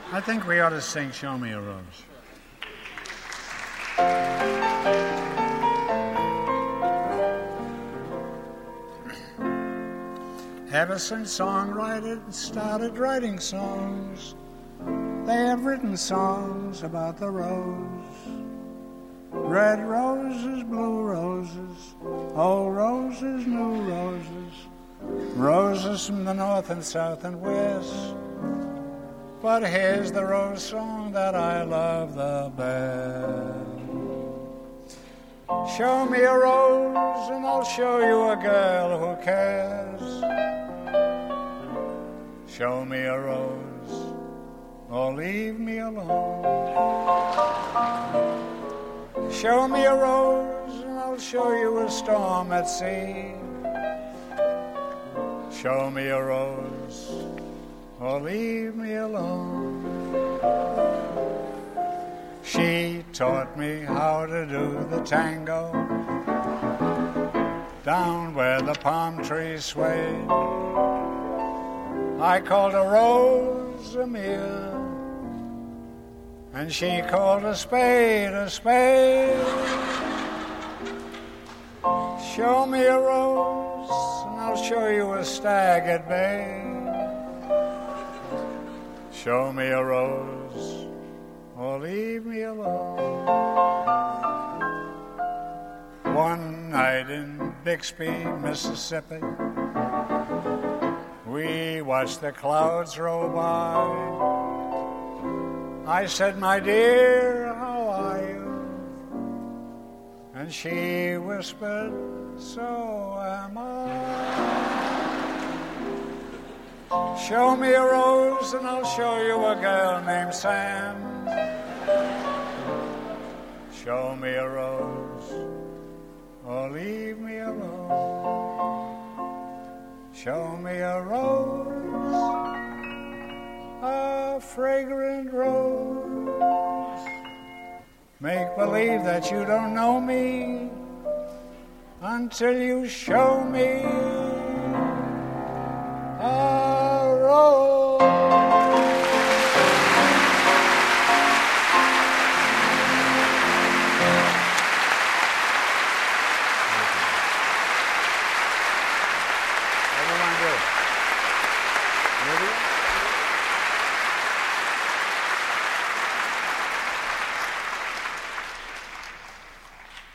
I think we ought to sing Show Me a Rose. Ever since songwriters started writing songs, they have written songs about the rose. Red roses, blue roses, old roses, new roses, roses from the north and south and west. But here's the rose song that I love the best. Show me a rose and I'll show you a girl who cares. Show me a rose or leave me alone. Show me a rose and I'll show you a storm at sea. Show me a rose or leave me alone. She taught me how to do the tango down where the palm trees swayed. I called a rose a mere, and she called a spade a spade. Show me a rose and I'll show you a stag at bay. Show me a rose or leave me alone. One night in Bixby, Mississippi, we watched the clouds roll by. I said, my dear, how are you? And she whispered, so am I. Show me a rose and I'll show you a girl named Sam. Show me a rose or leave me alone. Show me a rose, a fragrant rose. Make believe that you don't know me until you show me